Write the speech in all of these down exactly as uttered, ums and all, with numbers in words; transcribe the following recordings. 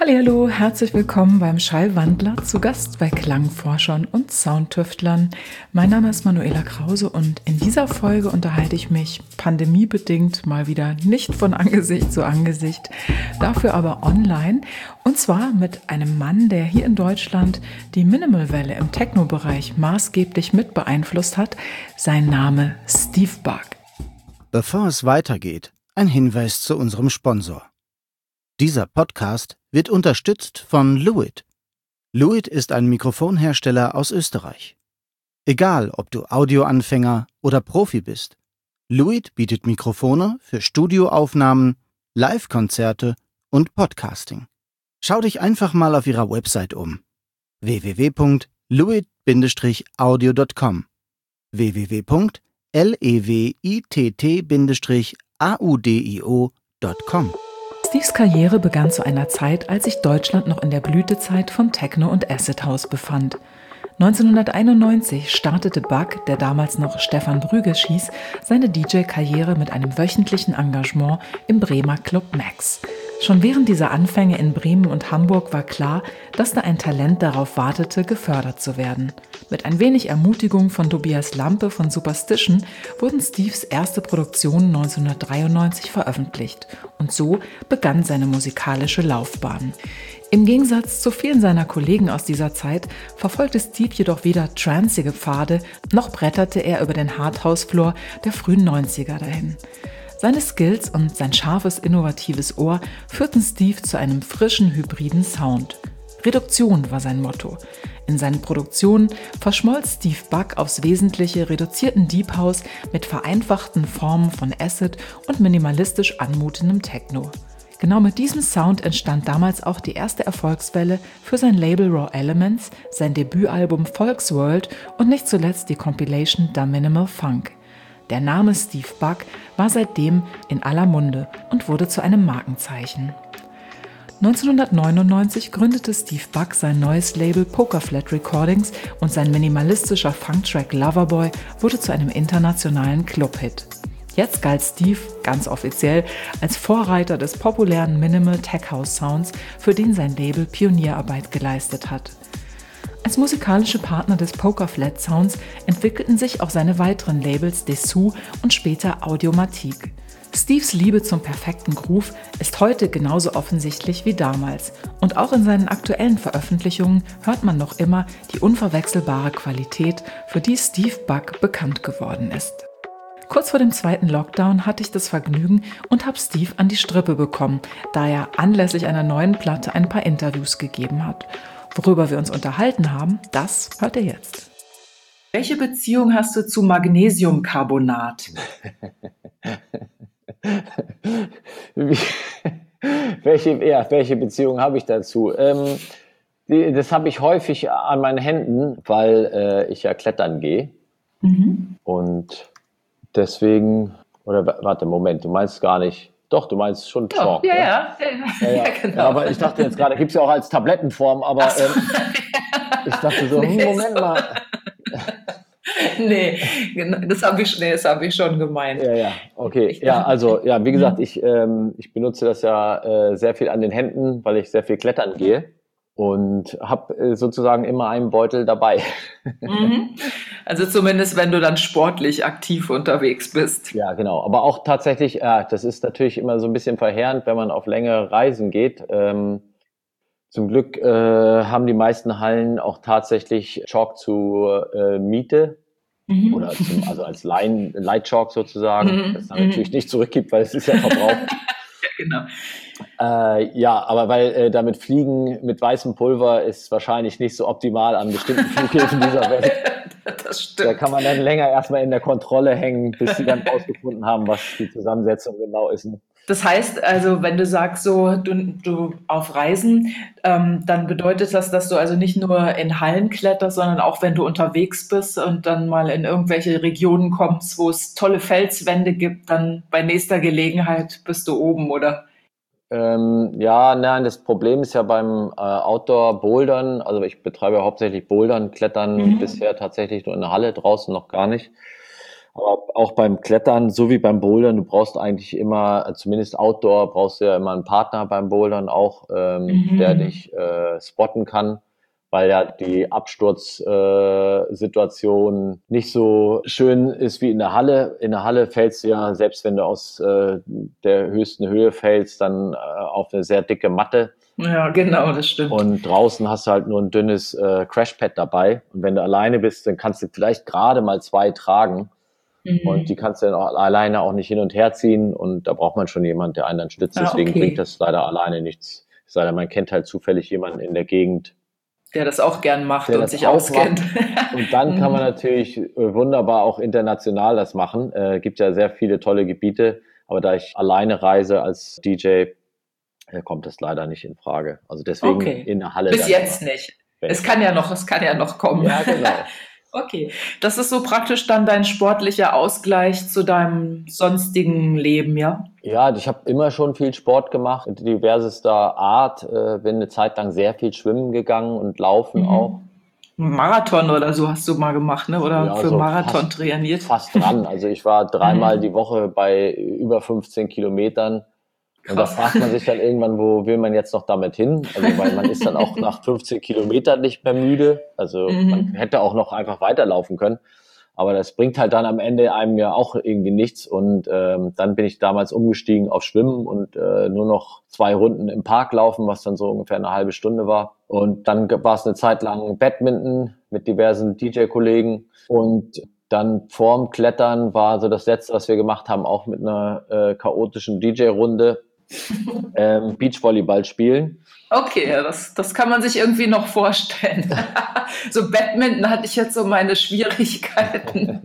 Hallihallo, herzlich willkommen beim Schallwandler, zu Gast bei Klangforschern und Soundtüftlern. Mein Name ist Manuela Krause und in dieser Folge unterhalte ich mich pandemiebedingt mal wieder nicht von Angesicht zu Angesicht, dafür aber online, und zwar mit einem Mann, der hier in Deutschland die Minimalwelle im Techno-Bereich maßgeblich mit beeinflusst hat. Sein Name Steve Bug. Bevor es weitergeht, ein Hinweis zu unserem Sponsor. Dieser Podcast wird unterstützt von Lewitt. Lewitt ist ein Mikrofonhersteller aus Österreich. Egal, ob du Audioanfänger oder Profi bist, Lewitt bietet Mikrofone für Studioaufnahmen, Live-Konzerte und Podcasting. Schau dich einfach mal auf ihrer Website um. w w w punkt lewitt Bindestrich audio punkt com w w w punkt lewitt Bindestrich audio punkt com. Steves Karriere begann zu einer Zeit, als sich Deutschland noch in der Blütezeit von Techno und Acid House befand. neunzehnhunderteinundneunzig startete Bug, der damals noch Stefan Brüggesch hieß, seine D J-Karriere mit einem wöchentlichen Engagement im Bremer Club Max. Schon während dieser Anfänge in Bremen und Hamburg war klar, dass da ein Talent darauf wartete, gefördert zu werden. Mit ein wenig Ermutigung von Tobias Lampe von Superstition wurden Steves erste Produktionen neunzehnhundertdreiundneunzig veröffentlicht und so begann seine musikalische Laufbahn. Im Gegensatz zu vielen seiner Kollegen aus dieser Zeit verfolgte Steve jedoch weder tranceige Pfade, noch bretterte er über den Hardhouse-Floor der frühen neunziger dahin. Seine Skills und sein scharfes, innovatives Ohr führten Steve zu einem frischen, hybriden Sound. Reduktion war sein Motto. In seinen Produktionen verschmolz Steve Bug aufs Wesentliche reduzierten Deep House mit vereinfachten Formen von Acid und minimalistisch anmutendem Techno. Genau mit diesem Sound entstand damals auch die erste Erfolgswelle für sein Label Raw Elements, sein Debütalbum Volksworld und nicht zuletzt die Compilation Da Minimal Funk. Der Name Steve Bug war seitdem in aller Munde und wurde zu einem Markenzeichen. neunzehnhundertneunundneunzig gründete Steve Bug sein neues Label Pokerflat Recordings und sein minimalistischer Funktrack Loverboy wurde zu einem internationalen Clubhit. Jetzt galt Steve, ganz offiziell, als Vorreiter des populären Minimal Tech House Sounds, für den sein Label Pionierarbeit geleistet hat. Als musikalische Partner des Pokerflat Sounds entwickelten sich auch seine weiteren Labels Dessous und später Audiomatique. Steves Liebe zum perfekten Groove ist heute genauso offensichtlich wie damals. Und auch in seinen aktuellen Veröffentlichungen hört man noch immer die unverwechselbare Qualität, für die Steve Bug bekannt geworden ist. Kurz vor dem zweiten Lockdown hatte ich das Vergnügen und habe Steve an die Strippe bekommen, da er anlässlich einer neuen Platte ein paar Interviews gegeben hat. Worüber wir uns unterhalten haben, das hört ihr jetzt. Welche Beziehung hast du zu Magnesiumcarbonat? welche, ja, welche Beziehung habe ich dazu? Ähm, die, das habe ich häufig an meinen Händen, weil äh, ich ja klettern gehe. Mhm. Und deswegen, oder warte, Moment, du meinst gar nicht. Doch, du meinst schon Chalk. Ja, ne? ja, ja, ja, ja, genau. Ja, aber ich dachte jetzt gerade, gibt es ja auch als Tablettenform, aber so. ähm, ich dachte so, hm, Moment mal. nee, das habe ich, nee, hab ich schon gemeint. Ja, ja, okay. Ja, also, ja, wie gesagt, ich, ähm, ich benutze das ja äh, sehr viel an den Händen, weil ich sehr viel klettern gehe und habe äh, sozusagen immer einen Beutel dabei. Mhm. Also zumindest, wenn du dann sportlich aktiv unterwegs bist. Ja, genau. Aber auch tatsächlich, äh, das ist natürlich immer so ein bisschen verheerend, wenn man auf längere Reisen geht. Ähm, zum Glück äh, haben die meisten Hallen auch tatsächlich Chalk zur äh, Miete. Mhm. Oder zum, also als Line, Light Chalk sozusagen, mhm. das dann mhm. natürlich nicht zurückgibt, weil es ist ja verbraucht. Ja, genau. Äh, ja, aber weil äh, damit Fliegen mit weißem Pulver ist wahrscheinlich nicht so optimal an bestimmten Flughäfen dieser Welt. Das stimmt. Da kann man dann länger erstmal in der Kontrolle hängen, bis sie dann rausgefunden haben, was die Zusammensetzung genau ist. Das heißt also, wenn du sagst, so du, du auf Reisen, ähm, dann bedeutet das, dass du also nicht nur in Hallen kletterst, sondern auch wenn du unterwegs bist und dann mal in irgendwelche Regionen kommst, wo es tolle Felswände gibt, dann bei nächster Gelegenheit bist du oben, oder? Ähm, ja, nein, das Problem ist ja beim äh, Outdoor-Bouldern, also ich betreibe ja hauptsächlich Bouldern, Klettern mhm. bisher tatsächlich nur in der Halle, draußen noch gar nicht. Aber auch beim Klettern, so wie beim Bouldern, du brauchst eigentlich immer, zumindest Outdoor, brauchst du ja immer einen Partner beim Bouldern auch, ähm, Mhm. der dich äh, spotten kann, weil ja die Absturzsituation äh, nicht so schön ist wie in der Halle. In der Halle fällst du ja, selbst wenn du aus äh, der höchsten Höhe fällst, dann äh, auf eine sehr dicke Matte. Ja, genau, das stimmt. Und draußen hast du halt nur ein dünnes äh, Crashpad dabei. Und wenn du alleine bist, dann kannst du vielleicht gerade mal zwei tragen. Mhm. Und die kannst du dann auch alleine auch nicht hin und her ziehen. Und da braucht man schon jemanden, der einen dann stützt. Ah, Deswegen okay. bringt das leider alleine nichts. Es sei denn, man kennt halt zufällig jemanden in der Gegend, Der das auch gern macht der und das sich auch auskennt. macht. Und dann kann man natürlich äh, wunderbar auch international das machen. Äh, gibt ja sehr viele tolle Gebiete. Aber da ich alleine reise als D J, äh, kommt das leider nicht in Frage. Also deswegen Okay. in der Halle. Bis dann jetzt immer. nicht. Es kann ja noch, es kann ja noch kommen. Ja, genau. Okay. Das ist so praktisch dann dein sportlicher Ausgleich zu deinem sonstigen Leben, ja? Ja, ich habe immer schon viel Sport gemacht, diversester Art. Äh, bin eine Zeit lang sehr viel schwimmen gegangen und laufen Mhm. auch. Marathon oder so hast du mal gemacht, ne? Oder Ja, für so Marathon fast, trainiert? fast dran. Also ich war dreimal die Woche bei über fünfzehn Kilometern. Und da Krass. fragt man sich dann irgendwann, wo will man jetzt noch damit hin? Also weil man ist dann auch nach fünfzehn Kilometern nicht mehr müde. Also man hätte auch noch einfach weiterlaufen können. Aber das bringt halt dann am Ende einem ja auch irgendwie nichts. Und ähm, dann bin ich damals umgestiegen auf Schwimmen und äh, nur noch zwei Runden im Park laufen, was dann so ungefähr eine halbe Stunde war. Und dann war es eine Zeit lang Badminton mit diversen D J-Kollegen. Und dann vorm Klettern war so das Letzte, was wir gemacht haben, auch mit einer äh, chaotischen D J-Runde, ähm, Beachvolleyball spielen. Okay, ja, das, das kann man sich irgendwie noch vorstellen. So Badminton hatte ich jetzt so meine Schwierigkeiten.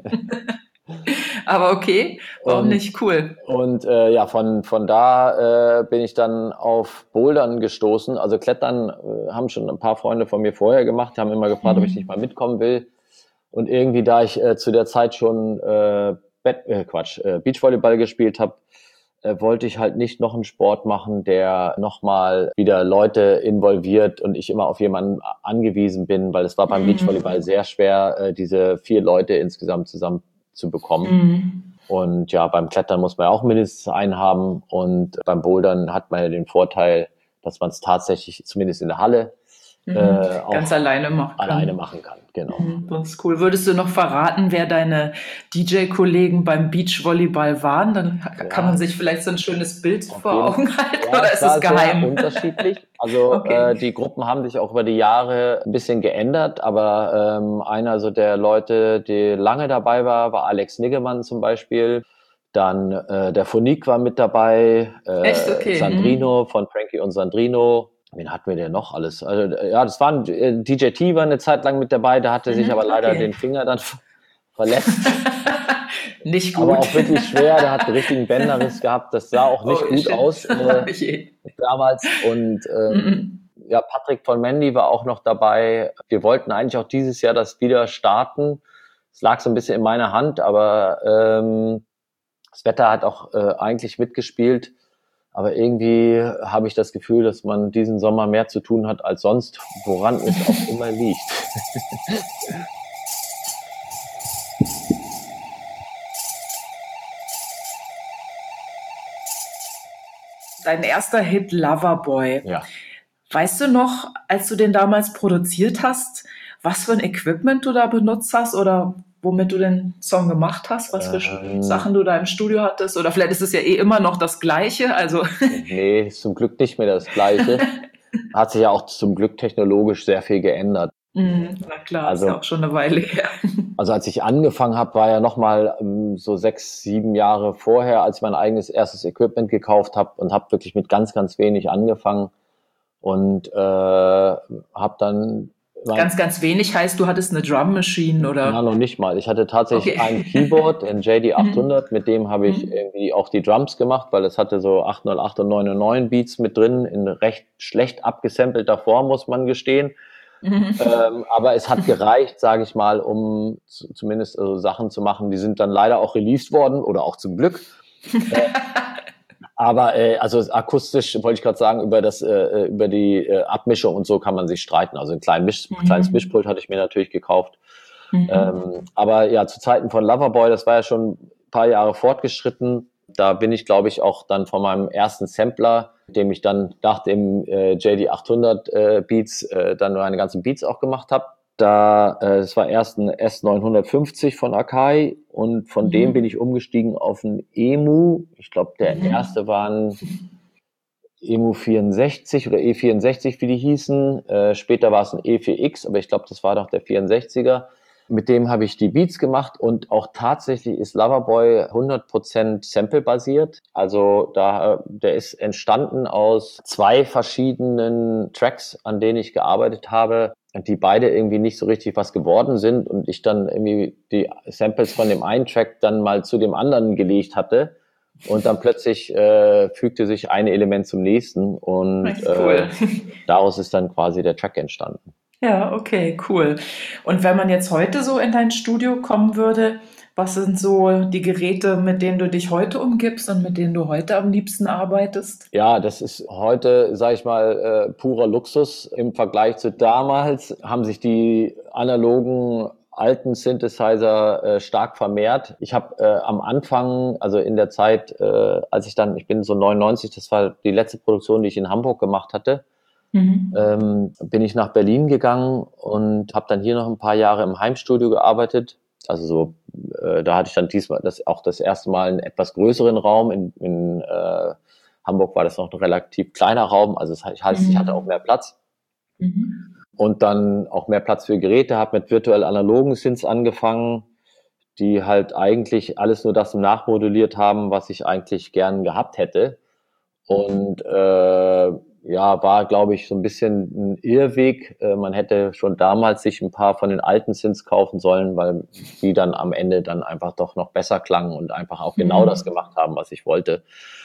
Aber okay, warum Und, nicht? Cool. Und äh, ja, von, von da äh, bin ich dann auf Bouldern gestoßen. Also Klettern äh, haben schon ein paar Freunde von mir vorher gemacht, die haben immer gefragt, ob ich nicht mal mitkommen will. Und irgendwie, da ich äh, zu der Zeit schon äh, Bett, äh, Quatsch, äh, Beachvolleyball gespielt habe, äh, wollte ich halt nicht noch einen Sport machen, der nochmal wieder Leute involviert und ich immer auf jemanden angewiesen bin, weil es war beim Beachvolleyball sehr schwer, äh, diese vier Leute insgesamt zusammen zu bekommen. Mhm. Und ja, beim Klettern muss man ja auch mindestens einen haben und beim Bouldern hat man ja den Vorteil, dass man es tatsächlich zumindest in der Halle Mhm. äh, auch Ganz alleine machen kann. alleine machen kann. Genau. Mhm, das ist cool. Würdest du noch verraten, wer deine D J-Kollegen beim Beachvolleyball waren? Dann kann Ja. man sich vielleicht so ein schönes Bild Auf vor jeden- Augen halten, Ja, oder ist war es geheim? sehr unterschiedlich. Also Okay. äh, die Gruppen haben sich auch über die Jahre ein bisschen geändert, aber ähm, einer so der Leute, die lange dabei war, war Alex Niggemann zum Beispiel. Dann äh, der Phonique war mit dabei, äh, Echt? Okay. Sandrino von Frankie und Sandrino. Wen hatten wir denn noch alles? Also äh, ja, das waren äh, D J T war eine Zeit lang mit dabei, der hatte sich Mhm, aber leider okay. den Finger dann verletzt. Nicht gut. Aber auch wirklich schwer, der hat einen richtigen Bänderriss gehabt, das sah auch nicht Oh, gut shit. aus äh, Je. damals. Und ähm, Mhm. ja, Patrick von Mandy war auch noch dabei. Wir wollten eigentlich auch dieses Jahr das wieder starten. Es lag so ein bisschen in meiner Hand, aber ähm, das Wetter hat auch äh, eigentlich mitgespielt. Aber irgendwie habe ich das Gefühl, dass man diesen Sommer mehr zu tun hat als sonst, woran es auch immer liegt. Dein erster Hit Loverboy. Ja. Weißt du noch, als du den damals produziert hast, was für ein Equipment du da benutzt hast oder womit du den Song gemacht hast, was für Ähm, Sachen du da im Studio hattest? Oder vielleicht ist es ja eh immer noch das Gleiche. Also Nee, ist zum Glück nicht mehr das Gleiche. Hat sich ja auch zum Glück technologisch sehr viel geändert. Mhm, na klar, Also- ist ja auch schon eine Weile her. Also als ich angefangen habe, war ja nochmal ähm, so sechs, sieben Jahre vorher, als ich mein eigenes erstes Equipment gekauft habe und habe wirklich mit ganz, ganz wenig angefangen und äh, habe dann mein, Ganz, ganz wenig heißt, du hattest eine Drum Machine oder? na, noch nicht mal. Ich hatte tatsächlich Okay. ein Keyboard, ein J D achthundert, mit dem habe ich Mhm. irgendwie auch die Drums gemacht, weil es hatte so achthundertacht und neunhundertneun Beats mit drin, in recht schlecht abgesampelter Form, muss man gestehen. Mhm. Ähm, aber es hat gereicht, sage ich mal, um zu, zumindest also Sachen zu machen, die sind dann leider auch released worden oder auch zum Glück. äh, aber äh, also akustisch wollte ich gerade sagen, über das äh, über die äh, Abmischung und so kann man sich streiten. Also ein klein Misch, Mhm. kleines Mischpult hatte ich mir natürlich gekauft. Mhm. Ähm, aber ja, zu Zeiten von Loverboy, das war ja schon ein paar Jahre fortgeschritten. Da bin ich, glaube ich, auch dann von meinem ersten Sampler, mit dem ich dann nach dem äh, J D achthundert äh, Beats äh, dann meine ganzen Beats auch gemacht habe. Da, äh, das war erst ein S neunhundertfünfzig von Akai und von Mhm. dem bin ich umgestiegen auf ein Emu. Ich glaube, der Mhm. erste war ein Emu vierundsechzig oder E vierundsechzig, wie die hießen. Äh, später war es ein E vier X, aber ich glaube, das war doch der vierundsechziger. Mit dem habe ich die Beats gemacht und auch tatsächlich ist Loverboy hundert Prozent Sample-basiert. Also da, der ist entstanden aus zwei verschiedenen Tracks, an denen ich gearbeitet habe, die beide irgendwie nicht so richtig was geworden sind und ich dann irgendwie die Samples von dem einen Track dann mal zu dem anderen gelegt hatte. Und dann plötzlich äh, fügte sich ein Element zum nächsten und Cool. äh, daraus ist dann quasi der Track entstanden. Ja, okay, cool. Und wenn man jetzt heute so in dein Studio kommen würde, was sind so die Geräte, mit denen du dich heute umgibst und mit denen du heute am liebsten arbeitest? Ja, das ist heute, sage ich mal, äh, purer Luxus. Im Vergleich zu damals haben sich die analogen alten Synthesizer äh, stark vermehrt. Ich habe äh, am Anfang, also in der Zeit, äh, als ich dann, ich bin so neunundneunzig, das war die letzte Produktion, die ich in Hamburg gemacht hatte, Mhm. ähm, bin ich nach Berlin gegangen und habe dann hier noch ein paar Jahre im Heimstudio gearbeitet. Also so, äh, da hatte ich dann diesmal das auch das erste Mal einen etwas größeren Raum. In, in äh, Hamburg war das noch ein relativ kleiner Raum, also das heißt, ich hatte auch mehr Platz Mhm. und dann auch mehr Platz für Geräte. Habe mit virtuell analogen Synths angefangen, die halt eigentlich alles nur das nachmoduliert haben, was ich eigentlich gern gehabt hätte. Und äh, ja, war, glaube ich, so ein bisschen ein Irrweg. Äh, man hätte schon damals sich ein paar von den alten Synths kaufen sollen, weil die dann am Ende dann einfach doch noch besser klangen und einfach auch genau das gemacht haben, was ich wollte.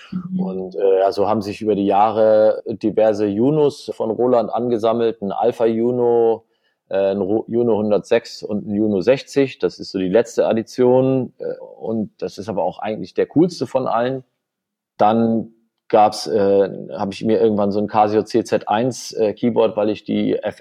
Und äh, ja, so haben sich über die Jahre diverse Junos von Roland angesammelt, ein Alpha Juno, äh, ein Juno hundertsechs und ein Juno sechzig. Das ist so die letzte Addition äh, und das ist aber auch eigentlich der coolste von allen. Dann gab's, äh, habe ich mir irgendwann so ein Casio C Z eins äh, Keyboard, weil ich die F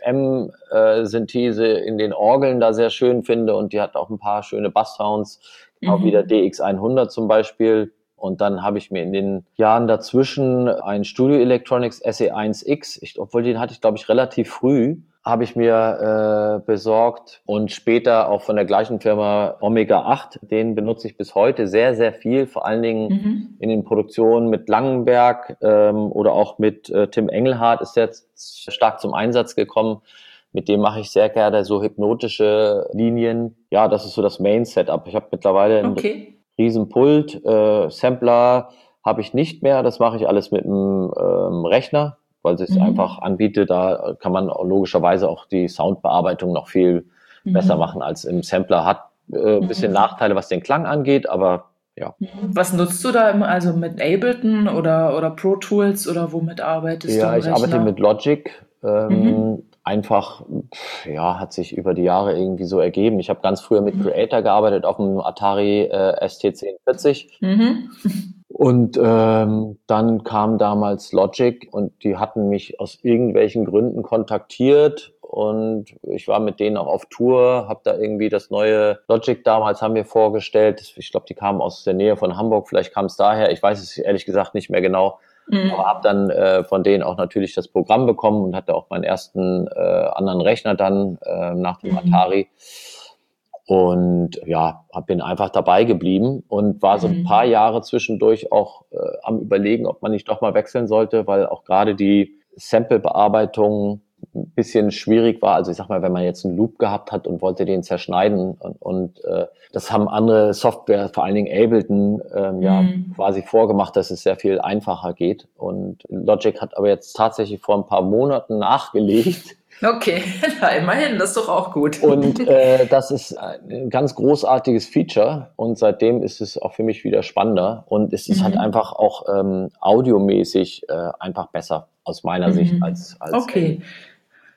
M-Synthese äh, in den Orgeln da sehr schön finde und die hat auch ein paar schöne Bass-Sounds, auch Mhm. wieder D X hundert zum Beispiel. Und dann habe ich mir in den Jahren dazwischen ein Studio Electronics S E eins X, ich, obwohl den hatte ich, glaube ich, relativ früh, habe ich mir äh, besorgt und später auch von der gleichen Firma Omega acht. Den benutze ich bis heute sehr, sehr viel, vor allen Dingen Mhm. in den Produktionen mit Langenberg ähm, oder auch mit äh, Tim Engelhardt ist jetzt stark zum Einsatz gekommen. Mit dem mache ich sehr gerne so hypnotische Linien. Ja, das ist so das Main-Setup. Ich habe mittlerweile ein Okay. Riesenpult, äh, Sampler habe ich nicht mehr. Das mache ich alles mit einem ähm, Rechner, weil es einfach Mhm. anbietet. Da kann man logischerweise auch die Soundbearbeitung noch viel besser Mhm. machen als im Sampler. Hat äh, ein bisschen Mhm. Nachteile, was den Klang angeht, aber ja. Was nutzt du da immer? Also mit Ableton oder, oder Pro Tools oder womit arbeitest du Ja, am ich arbeite Rechner? mit Logic. Mhm. Ähm, einfach, pf, ja, hat sich über die Jahre irgendwie so ergeben. Ich habe ganz früher mit Creator gearbeitet auf dem Atari äh, S T zehn vierzig. Mhm. Und ähm, dann kam damals Logic und die hatten mich aus irgendwelchen Gründen kontaktiert und ich war mit denen auch auf Tour, habe da irgendwie das neue Logic damals haben wir vorgestellt. Ich glaube, die kamen aus der Nähe von Hamburg, vielleicht kam es daher, ich weiß es ehrlich gesagt nicht mehr genau. Aber habe Mhm. dann äh, von denen auch natürlich das Programm bekommen und hatte auch meinen ersten äh, anderen Rechner dann äh, nach dem Mhm. Atari. Und ja, hab bin einfach dabei geblieben und war so ein paar Mhm. Jahre zwischendurch auch äh, am Überlegen, ob man nicht doch mal wechseln sollte, weil auch gerade die Sample-Bearbeitung ein bisschen schwierig war. Also ich sag mal, wenn man jetzt einen Loop gehabt hat und wollte den zerschneiden und, und äh, das haben andere Software, vor allen Dingen Ableton, ähm, ja Mhm. quasi vorgemacht, dass es sehr viel einfacher geht. Und Logic hat aber jetzt tatsächlich vor ein paar Monaten nachgelegt. Okay, na, immerhin, das ist doch auch gut. Und äh, das ist ein ganz großartiges Feature und seitdem ist es auch für mich wieder spannender und es ist halt Mhm. einfach auch ähm, audiomäßig äh, einfach besser aus meiner Sicht Mhm. als als Okay. Ableton.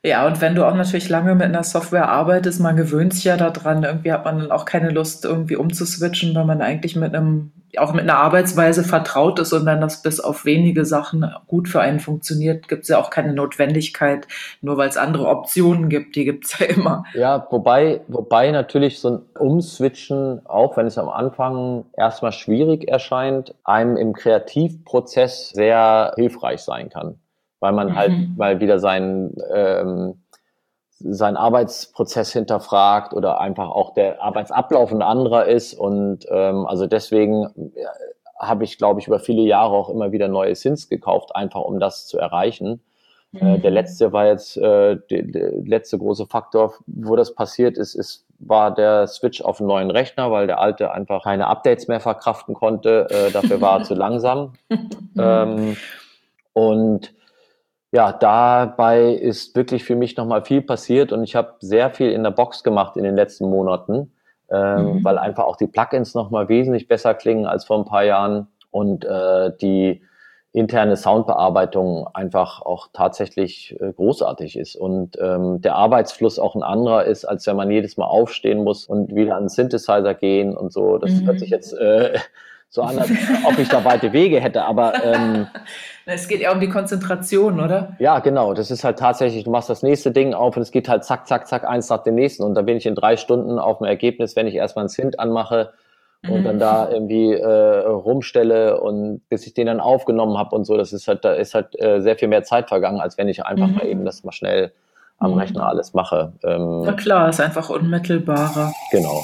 Ja, und wenn du auch natürlich lange mit einer Software arbeitest, man gewöhnt sich ja daran, irgendwie hat man dann auch keine Lust, irgendwie umzuswitchen, weil man eigentlich mit einem, auch mit einer Arbeitsweise vertraut ist und wenn das bis auf wenige Sachen gut für einen funktioniert, gibt es ja auch keine Notwendigkeit, nur weil es andere Optionen gibt, die gibt es ja immer. Ja, wobei, wobei natürlich so ein Umswitchen, auch wenn es am Anfang erstmal schwierig erscheint, einem im Kreativprozess sehr hilfreich sein kann, weil man halt Mhm. mal wieder seinen, ähm, seinen Arbeitsprozess hinterfragt oder einfach auch der Arbeitsablauf ein anderer ist und ähm, also deswegen äh, habe ich, glaube ich, über viele Jahre auch immer wieder neue Synths gekauft, einfach um das zu erreichen. Äh, der Mhm. letzte war jetzt, äh, der, der letzte große Faktor, wo das passiert ist, ist, war der Switch auf einen neuen Rechner, weil der alte einfach keine Updates mehr verkraften konnte. Äh, dafür war er zu langsam. Mhm. Ähm, und ja, dabei ist wirklich für mich nochmal viel passiert und ich habe sehr viel in der Box gemacht in den letzten Monaten, ähm, weil Mhm. einfach auch die Plugins nochmal wesentlich besser klingen als vor ein paar Jahren und äh, die interne Soundbearbeitung einfach auch tatsächlich äh, großartig ist und ähm, der Arbeitsfluss auch ein anderer ist, als wenn man jedes Mal aufstehen muss und wieder an den Synthesizer gehen und so. Das hört sich Mhm. jetzt äh, so an, als ob ich da weite Wege hätte, aber ähm, Es geht ja um die Konzentration, oder? ja, genau. Das ist halt tatsächlich, du machst das nächste Ding auf und es geht halt zack, zack, zack, eins nach dem nächsten. Und da bin ich in drei Stunden auf dem Ergebnis, wenn ich erstmal einen Synth anmache und dann Mhm. da irgendwie äh, rumstelle und bis ich den dann aufgenommen habe und so, das ist halt, da ist halt äh, sehr viel mehr Zeit vergangen, als wenn ich einfach mal eben Mhm. das mal schnell am Rechner Mhm. alles mache. Na Ähm, klar, ist einfach unmittelbarer. genau.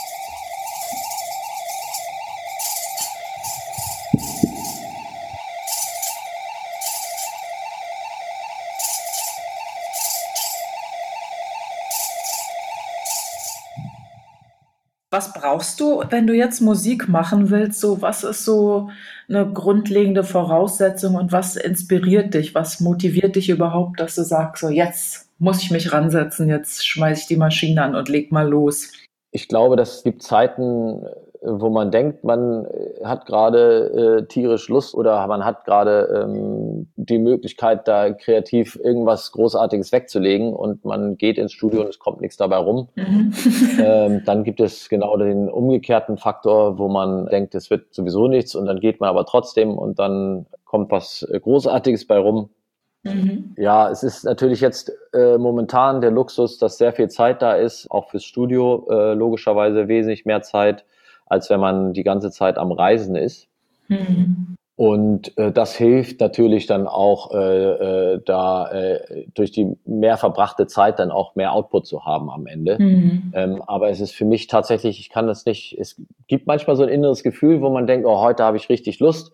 Was brauchst du, wenn du jetzt Musik machen willst? So, was ist so eine grundlegende Voraussetzung und was inspiriert dich? Was motiviert dich überhaupt, dass du sagst, so jetzt muss ich mich ransetzen, jetzt schmeiße ich die Maschine an und leg mal los? Ich glaube, das gibt Zeiten, äh, wo man denkt, man äh, hat gerade äh, tierisch Lust oder man hat gerade ähm, die Möglichkeit, da kreativ irgendwas Großartiges wegzulegen und man geht ins Studio und es kommt nichts dabei rum. Mhm. Ähm, dann gibt es genau den umgekehrten Faktor, wo man denkt, es wird sowieso nichts und dann geht man aber trotzdem und dann kommt was äh, Großartiges bei rum. Mhm. Ja, es ist natürlich jetzt äh, momentan der Luxus, dass sehr viel Zeit da ist, auch fürs Studio äh, logischerweise wesentlich mehr Zeit, als wenn man die ganze Zeit am Reisen ist. Mhm. Und äh, das hilft natürlich dann auch, äh, äh, da äh, durch die mehr verbrachte Zeit dann auch mehr Output zu haben am Ende. Mhm. Ähm, aber es ist für mich tatsächlich, ich kann das nicht, es gibt manchmal so ein inneres Gefühl, wo man denkt, oh, heute habe ich richtig Lust.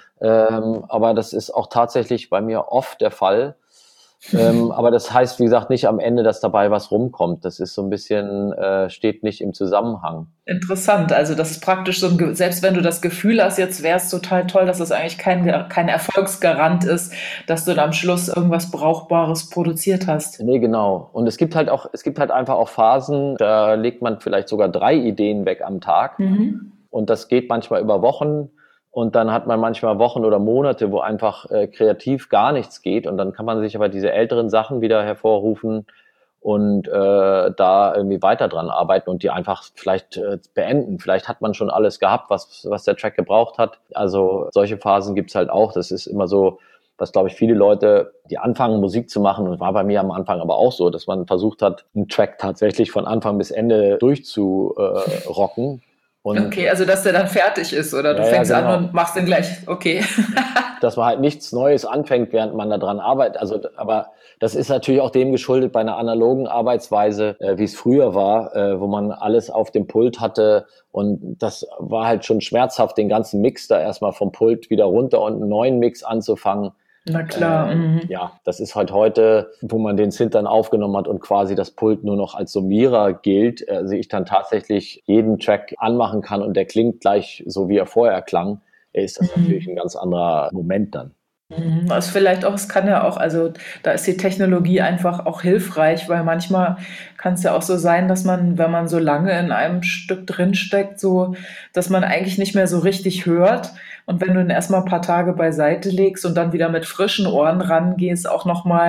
Ähm, aber das ist auch tatsächlich bei mir oft der Fall. Ähm, aber das heißt, wie gesagt, nicht am Ende, dass dabei was rumkommt. Das ist so ein bisschen, äh, steht nicht im Zusammenhang. Interessant. Also das ist praktisch so ein, Ge- selbst wenn du das Gefühl hast, jetzt wäre es total toll, dass es eigentlich kein, Ge- kein Erfolgsgarant ist, dass du dann am Schluss irgendwas Brauchbares produziert hast. Nee, genau. Und es gibt halt auch, es gibt halt einfach auch Phasen, da legt man vielleicht sogar drei Ideen weg am Tag. Mhm. Und das geht manchmal über Wochen. Und dann hat man manchmal Wochen oder Monate, wo einfach äh, kreativ gar nichts geht. Und dann kann man sich aber diese älteren Sachen wieder hervorrufen und äh, da irgendwie weiter dran arbeiten und die einfach vielleicht äh, beenden. Vielleicht hat man schon alles gehabt, was, was der Track gebraucht hat. Also solche Phasen gibt's halt auch. Das ist immer so, was, glaube ich, viele Leute, die anfangen, Musik zu machen, und war bei mir am Anfang aber auch so, dass man versucht hat, einen Track tatsächlich von Anfang bis Ende durchzurocken. Und Okay, also dass der dann fertig ist oder du ja, ja, fängst an genau. und machst den gleich. Okay. Dass man halt nichts Neues anfängt, während man da dran arbeitet. Also, aber das ist natürlich auch dem geschuldet bei einer analogen Arbeitsweise, äh, wie es früher war, äh, wo man alles auf dem Pult hatte. Und das war halt schon schmerzhaft, den ganzen Mix da erstmal vom Pult wieder runter und einen neuen Mix anzufangen. Na klar. Ähm, Mhm. ja, das ist halt heute, wo man den Synth dann aufgenommen hat und quasi das Pult nur noch als Summierer gilt, also ich dann tatsächlich jeden Track anmachen kann und der klingt gleich so, wie er vorher klang, ist das natürlich ein Mhm. ganz anderer Moment dann. Mhm. Also vielleicht auch, es kann ja auch, also da ist die Technologie einfach auch hilfreich, weil manchmal kann es ja auch so sein, dass man, wenn man so lange in einem Stück drinsteckt, so, dass man eigentlich nicht mehr so richtig hört. Und wenn du ihn erstmal ein paar Tage beiseite legst und dann wieder mit frischen Ohren rangehst, auch nochmal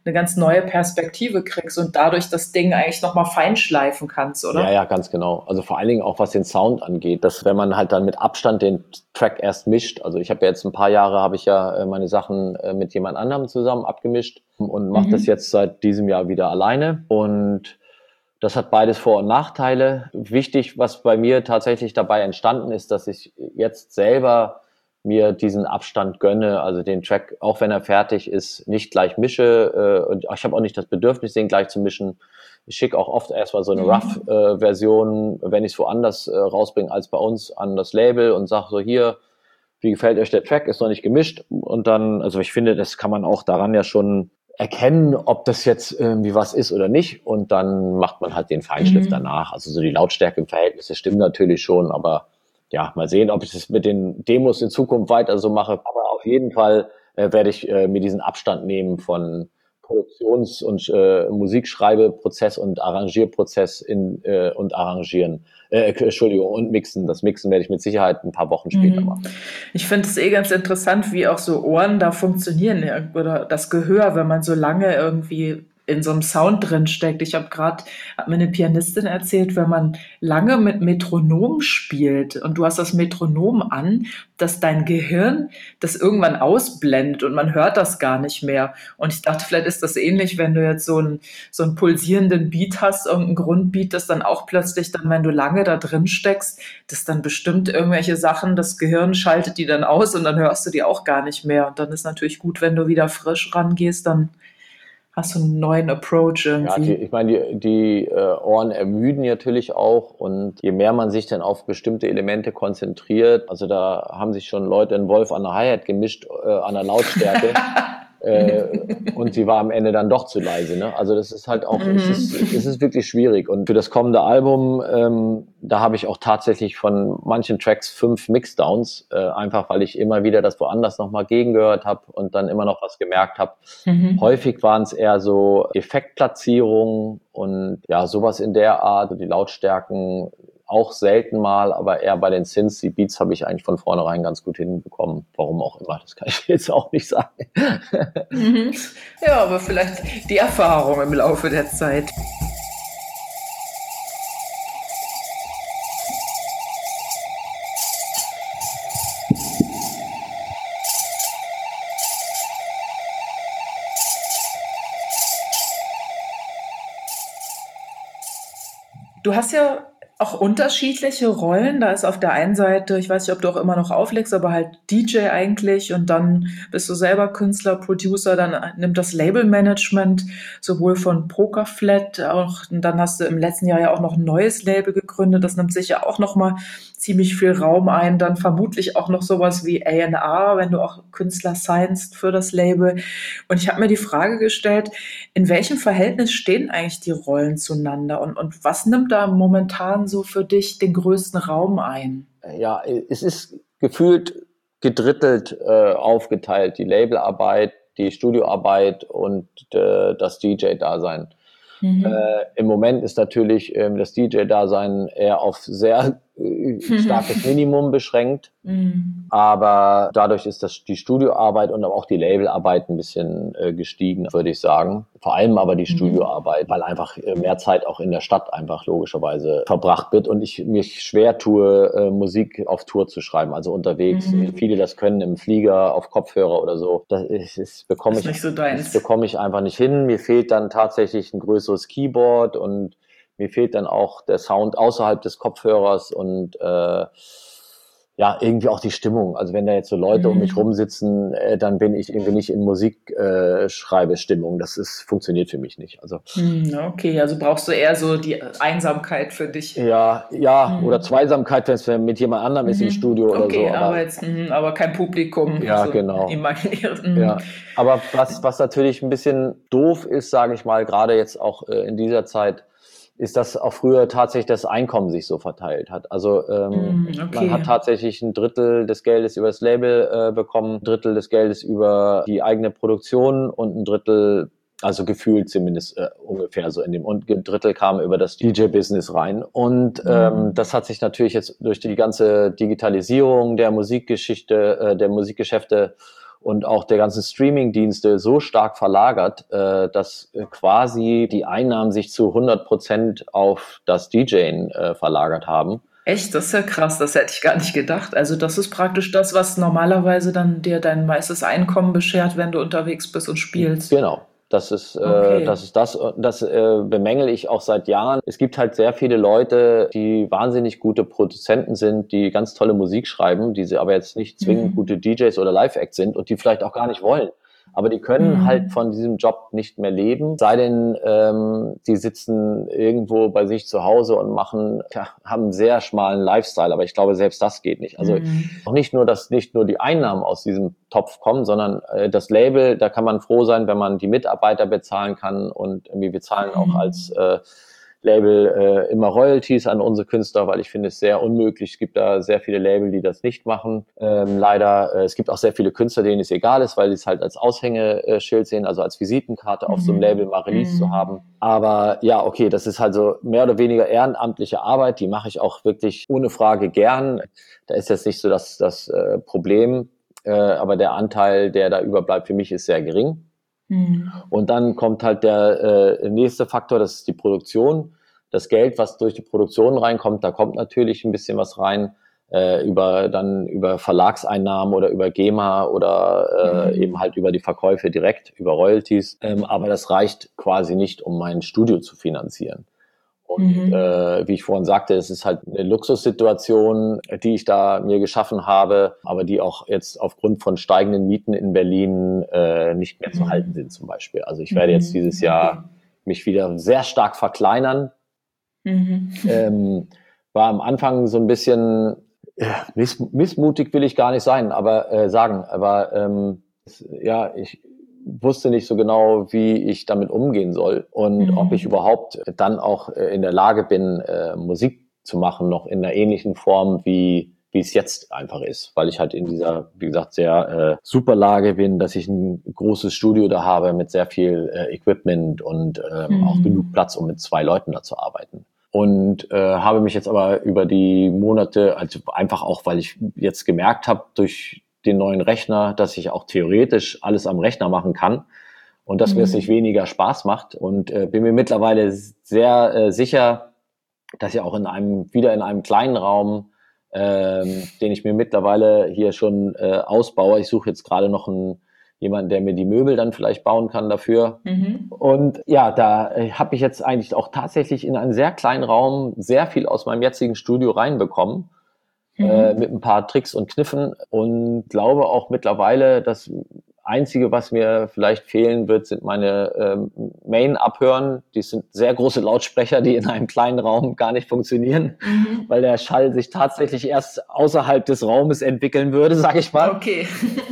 eine ganz neue Perspektive kriegst und dadurch das Ding eigentlich nochmal feinschleifen kannst, oder? Ja, ja, ganz genau. Also vor allen Dingen auch was den Sound angeht, dass wenn man halt dann mit Abstand den Track erst mischt, also ich habe ja jetzt ein paar Jahre, habe ich ja meine Sachen mit jemand anderem zusammen abgemischt und mache mhm. das jetzt seit diesem Jahr wieder alleine und das hat beides Vor- und Nachteile. Wichtig, was bei mir tatsächlich dabei entstanden ist, dass ich jetzt selber mir diesen Abstand gönne, also den Track, auch wenn er fertig ist, nicht gleich mische. Äh, und ich habe auch nicht das Bedürfnis, den gleich zu mischen. Ich schicke auch oft erstmal so eine mhm. Rough-Version, äh, wenn ich es woanders äh, rausbringe als bei uns, an das Label und sage so, hier, wie gefällt euch der Track? Ist noch nicht gemischt. Und dann, also ich finde, das kann man auch daran ja schon erkennen, ob das jetzt irgendwie was ist oder nicht. Und dann macht man halt den Feinschliff mhm. danach. Also so die Lautstärke im Verhältnis, das stimmt natürlich schon, aber ja, mal sehen, ob ich das mit den Demos in Zukunft weiter so mache. Aber auf jeden Fall äh, werde ich äh, mir diesen Abstand nehmen von Produktions- und äh, Musikschreibeprozess und Arrangierprozess in, äh, und Arrangieren. Äh, Entschuldigung, und Mixen. Das Mixen werde ich mit Sicherheit ein paar Wochen später machen. Ich finde es eh ganz interessant, wie auch so Ohren da funktionieren oder das Gehör, wenn man so lange irgendwie in so einem Sound drin steckt. Ich habe gerade, hat mir eine Pianistin erzählt, wenn man lange mit Metronom spielt und du hast das Metronom an, dass dein Gehirn das irgendwann ausblendet und man hört das gar nicht mehr. Und ich dachte, vielleicht ist das ähnlich, wenn du jetzt so einen, so einen pulsierenden Beat hast, irgendeinen Grundbeat, das dann auch plötzlich dann, wenn du lange da drin steckst, das dann bestimmt irgendwelche Sachen, das Gehirn schaltet die dann aus und dann hörst du die auch gar nicht mehr. Und dann ist natürlich gut, wenn du wieder frisch rangehst, dann hast du einen neuen Approach irgendwie. Ja, die, ich meine, die, die äh, Ohren ermüden natürlich auch und je mehr man sich dann auf bestimmte Elemente konzentriert, also da haben sich schon Leute einen Wolf an der Hi-Hat gemischt, äh, an der Lautstärke äh, und sie war am Ende dann doch zu leise. Ne? Also das ist halt auch, mhm. es, ist, es ist wirklich schwierig und für das kommende Album, ähm, da habe ich auch tatsächlich von manchen Tracks fünf Mixdowns, äh, einfach weil ich immer wieder das woanders nochmal gegengehört habe und dann immer noch was gemerkt habe. Mhm. Häufig waren es eher so Effektplatzierungen und ja, sowas in der Art, die Lautstärken auch selten mal, aber eher bei den Synths, die Beats habe ich eigentlich von vornherein ganz gut hinbekommen. Warum auch immer, das kann ich jetzt auch nicht sagen. Mhm. Ja, aber vielleicht die Erfahrung im Laufe der Zeit. Du hast ja auch unterschiedliche Rollen. Da ist auf der einen Seite, ich weiß nicht, ob du auch immer noch auflegst, aber halt D J eigentlich und dann bist du selber Künstler, Producer, dann nimmt das Labelmanagement sowohl von Pokerflat auch, und dann hast du im letzten Jahr ja auch noch ein neues Label gegründet, das nimmt sicher auch nochmal ziemlich viel Raum ein, dann vermutlich auch noch sowas wie A and R, wenn du auch Künstler signst für das Label. Und ich habe mir die Frage gestellt, in welchem Verhältnis stehen eigentlich die Rollen zueinander und, und was nimmt da momentan so für dich den größten Raum ein? Ja, es ist gefühlt gedrittelt äh, aufgeteilt, die Labelarbeit, die Studioarbeit und äh, das D J-Dasein. Mhm. Äh, im Moment ist natürlich äh, das D J-Dasein eher auf sehr äh, starkes Minimum beschränkt, mhm. aber dadurch ist das die Studioarbeit und aber auch die Labelarbeit ein bisschen äh, gestiegen, würde ich sagen. Vor allem aber die mhm. Studioarbeit, weil einfach äh, mehr Zeit auch in der Stadt einfach logischerweise verbracht wird und ich mich schwer tue, äh, Musik auf Tour zu schreiben, also unterwegs. Mhm. Viele das können im Flieger, auf Kopfhörer oder so. Das, ist, das bekomme ich, so das bekomme ich einfach nicht hin. Mir fehlt dann tatsächlich ein größeres Keyboard und mir fehlt dann auch der Sound außerhalb des Kopfhörers und äh, ja, irgendwie auch die Stimmung. Also wenn da jetzt so Leute mhm. um mich rumsitzen, äh, dann bin ich irgendwie nicht in Musikschreibestimmung. Äh, das ist, funktioniert für mich nicht. Also okay, also brauchst du eher so die Einsamkeit für dich. Ja, ja, mhm. oder Zweisamkeit, wenn es mit jemand anderem mhm. ist im Studio oder okay, so. Aber, aber, jetzt, mh, aber kein Publikum. Ja, so genau. Imaginiert. Mhm. Ja. Aber was, was natürlich ein bisschen doof ist, sage ich mal, gerade jetzt auch äh, in dieser Zeit, ist, dass auch früher tatsächlich das Einkommen sich so verteilt hat. Also ähm, mm, okay. man hat tatsächlich ein Drittel des Geldes über das Label äh, bekommen, ein Drittel des Geldes über die eigene Produktion und ein Drittel, also gefühlt zumindest äh, ungefähr so in dem, und ein Drittel kam über das D J-Business rein. Und ähm, mm. das hat sich natürlich jetzt durch die ganze Digitalisierung der Musikgeschichte, äh, der Musikgeschäfte und auch der ganzen Streaming-Dienste so stark verlagert, äh, dass quasi die Einnahmen sich zu hundert Prozent auf das DJen äh, verlagert haben. Echt? Das ist ja krass, das hätte ich gar nicht gedacht. Also das ist praktisch das, was normalerweise dann dir dein meistes Einkommen beschert, wenn du unterwegs bist und spielst. Genau. Das ist, Okay. äh, das ist das, das äh, bemängel ich auch seit Jahren. Es gibt halt sehr viele Leute, die wahnsinnig gute Produzenten sind, die ganz tolle Musik schreiben, die sie aber jetzt nicht zwingend Mhm. gute D Js oder Live-Acts sind und die vielleicht auch gar nicht wollen. Aber die können Mhm. halt von diesem Job nicht mehr leben, sei denn, ähm, die sitzen irgendwo bei sich zu Hause und machen, ja, haben einen sehr schmalen Lifestyle. Aber ich glaube, selbst das geht nicht. Also Mhm. auch nicht nur, dass nicht nur die Einnahmen aus diesem Topf kommen, sondern äh, das Label, da kann man froh sein, wenn man die Mitarbeiter bezahlen kann und irgendwie wir zahlen auch als äh, Label äh, immer Royalties an unsere Künstler, weil ich finde es sehr unmöglich. Es gibt da sehr viele Label, die das nicht machen. Ähm, leider, äh, es gibt auch sehr viele Künstler, denen es egal ist, weil sie es halt als Aushängeschild sehen, also als Visitenkarte auf so einem Label mal Release zu haben. Aber ja, okay, das ist halt so mehr oder weniger ehrenamtliche Arbeit, die mache ich auch wirklich ohne Frage gern. Da ist jetzt nicht so das, das äh, Problem, äh, aber der Anteil, der da überbleibt für mich, ist sehr gering. Mhm. Und dann kommt halt der äh, nächste Faktor, das ist die Produktion. Das Geld, was durch die Produktion reinkommt, da kommt natürlich ein bisschen was rein, äh, über dann über Verlagseinnahmen oder über GEMA oder äh, Mhm. eben halt über die Verkäufe direkt, über Royalties. Ähm, aber das reicht quasi nicht, um mein Studio zu finanzieren. Und Mhm. äh, wie ich vorhin sagte, es ist halt eine Luxussituation, die ich da mir geschaffen habe, aber die auch jetzt aufgrund von steigenden Mieten in Berlin äh, nicht mehr zu halten sind zum Beispiel. Also ich werde jetzt dieses Jahr mich wieder sehr stark verkleinern. Mhm. Ähm, war am Anfang so ein bisschen ja, miss, missmutig will ich gar nicht sein, aber äh, sagen, aber ähm, es, ja, ich wusste nicht so genau, wie ich damit umgehen soll und Mhm. ob ich überhaupt dann auch äh, in der Lage bin, äh, Musik zu machen, noch in einer ähnlichen Form wie wie es jetzt einfach ist, weil ich halt in dieser, wie gesagt, sehr äh, super Lage bin, dass ich ein großes Studio da habe mit sehr viel äh, Equipment und ähm, Mhm. auch genug Platz, um mit zwei Leuten da zu arbeiten. Und äh, habe mich jetzt aber über die Monate, also einfach auch, weil ich jetzt gemerkt habe durch den neuen Rechner, dass ich auch theoretisch alles am Rechner machen kann und dass Mhm. mir es nicht weniger Spaß macht und äh, bin mir mittlerweile sehr äh, sicher, dass ich auch in einem wieder in einem kleinen Raum, ähm, den ich mir mittlerweile hier schon äh, ausbaue. Ich suche jetzt gerade noch einen jemanden, der mir die Möbel dann vielleicht bauen kann dafür. Mhm. Und ja, da äh, habe ich jetzt eigentlich auch tatsächlich in einen sehr kleinen Raum sehr viel aus meinem jetzigen Studio reinbekommen, äh, Mhm. mit ein paar Tricks und Kniffen und glaube auch mittlerweile, das Einzige, was mir vielleicht fehlen wird, sind meine ähm, Main-Abhören. Die sind sehr große Lautsprecher, die in einem kleinen Raum gar nicht funktionieren, Mhm. weil der Schall sich tatsächlich erst außerhalb des Raumes entwickeln würde, sag ich mal. Okay.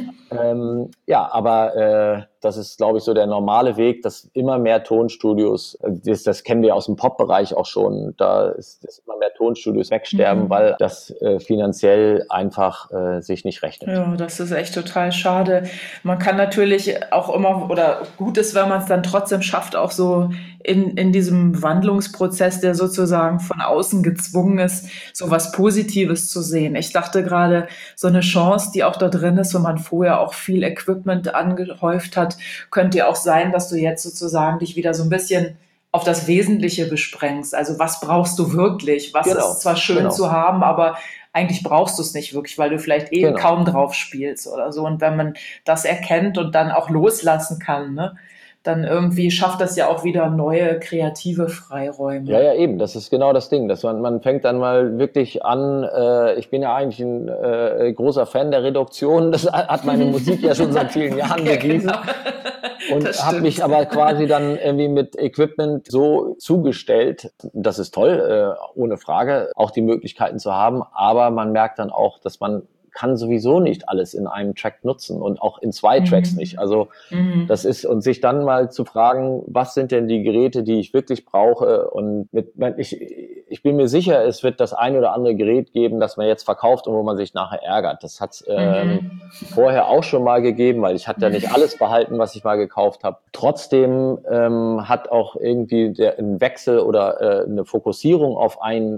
Ähm, ja, aber äh, das ist, glaube ich, so der normale Weg, dass immer mehr Tonstudios, äh, das, das kennen wir aus dem Pop-Bereich auch schon, da ist, dass immer mehr Tonstudios wegsterben, Mhm. weil das äh, finanziell einfach äh, sich nicht rechnet. Ja, das ist echt total schade. Man kann natürlich auch immer, oder gut ist, wenn man es dann trotzdem schafft, auch so in, in diesem Wandlungsprozess, der sozusagen von außen gezwungen ist, so was Positives zu sehen. Ich dachte gerade, so eine Chance, die auch da drin ist, wenn man vorher auch viel Equipment angehäuft hat, könnte ja auch sein, dass du jetzt sozusagen dich wieder so ein bisschen auf das Wesentliche besprengst. Also was brauchst du wirklich? Was Genau, ist zwar schön genau. zu haben, aber eigentlich brauchst du es nicht wirklich, weil du vielleicht eh Genau. kaum drauf spielst oder so. Und wenn man das erkennt und dann auch loslassen kann, ne, dann irgendwie schafft das ja auch wieder neue kreative Freiräume. Ja, ja, eben. Das ist genau das Ding, dass man, man fängt dann mal wirklich an, äh, ich bin ja eigentlich ein äh, großer Fan der Reduktion, das hat meine Musik ja schon seit vielen Jahren Ja, bewiesen. genau. Und Das habe stimmt. mich aber quasi dann irgendwie mit Equipment so zugestellt. Das ist toll, äh, ohne Frage, auch die Möglichkeiten zu haben. Aber man merkt dann auch, dass man kann sowieso nicht alles in einem Track nutzen und auch in zwei Tracks Mhm. nicht. Also Mhm. das ist, und sich dann mal zu fragen, was sind denn die Geräte, die ich wirklich brauche? Und mit, ich, ich bin mir sicher, es wird das ein oder andere Gerät geben, das man jetzt verkauft und wo man sich nachher ärgert. Das hat es ähm, Mhm. vorher auch schon mal gegeben, weil ich hatte ja nicht alles behalten, was ich mal gekauft habe. Trotzdem ähm, hat auch irgendwie der, ein Wechsel oder äh, eine Fokussierung auf ein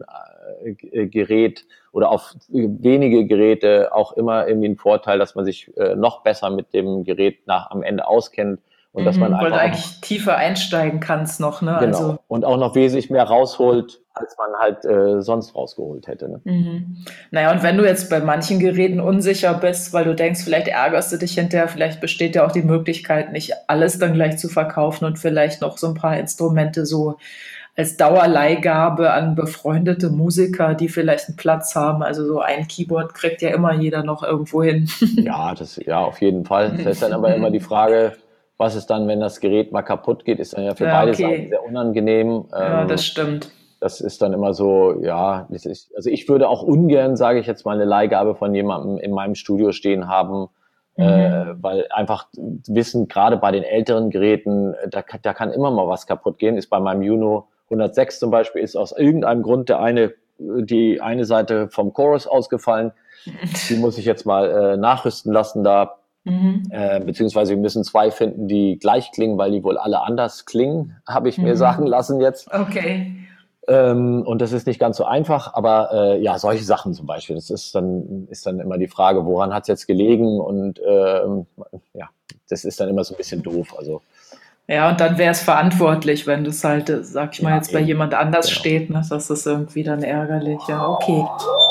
äh, Gerät oder auf wenige Geräte auch immer irgendwie ein Vorteil, dass man sich äh, noch besser mit dem Gerät nach am Ende auskennt und mhm, dass man einfach weil du eigentlich tiefer einsteigen kannst noch, ne? Genau. Also und auch noch wesentlich mehr rausholt, als man halt äh, sonst rausgeholt hätte. Ne? Mhm. Naja, und wenn du jetzt bei manchen Geräten unsicher bist, weil du denkst, vielleicht ärgerst du dich hinterher, vielleicht besteht ja auch die Möglichkeit, nicht alles dann gleich zu verkaufen und vielleicht noch so ein paar Instrumente so als Dauerleihgabe an befreundete Musiker, die vielleicht einen Platz haben. Also so ein Keyboard kriegt ja immer jeder noch irgendwo hin. Ja, das, ja, auf jeden Fall. Das ist dann aber immer die Frage, was ist dann, wenn das Gerät mal kaputt geht, ist dann ja für Ja, beide okay. Seiten sehr unangenehm. Ja, Ähm, das stimmt. Das ist dann immer so, ja, das ist, also ich würde auch ungern, sage ich jetzt mal, eine Leihgabe von jemandem in meinem Studio stehen haben, mhm. äh, weil einfach wissen, gerade bei den älteren Geräten, da, da kann immer mal was kaputt gehen. Ist bei meinem Juno hundertsechs zum Beispiel, ist aus irgendeinem Grund der eine, die eine Seite vom Chorus ausgefallen. Die muss ich jetzt mal äh, nachrüsten lassen da. Mhm. Äh, beziehungsweise wir müssen zwei finden, die gleich klingen, weil die wohl alle anders klingen, habe ich mhm. mir sagen lassen jetzt. Okay. Ähm, und das ist nicht ganz so einfach, aber äh, ja, solche Sachen zum Beispiel, das ist dann ist dann immer die Frage, woran hat es jetzt gelegen und ähm, ja, das ist dann immer so ein bisschen doof. Also ja, und dann wäre es verantwortlich, wenn das halt, sag ich mal, ja, jetzt bei eben. jemand anders Genau. steht, ne? Das ist irgendwie dann ärgerlich. Ja, okay.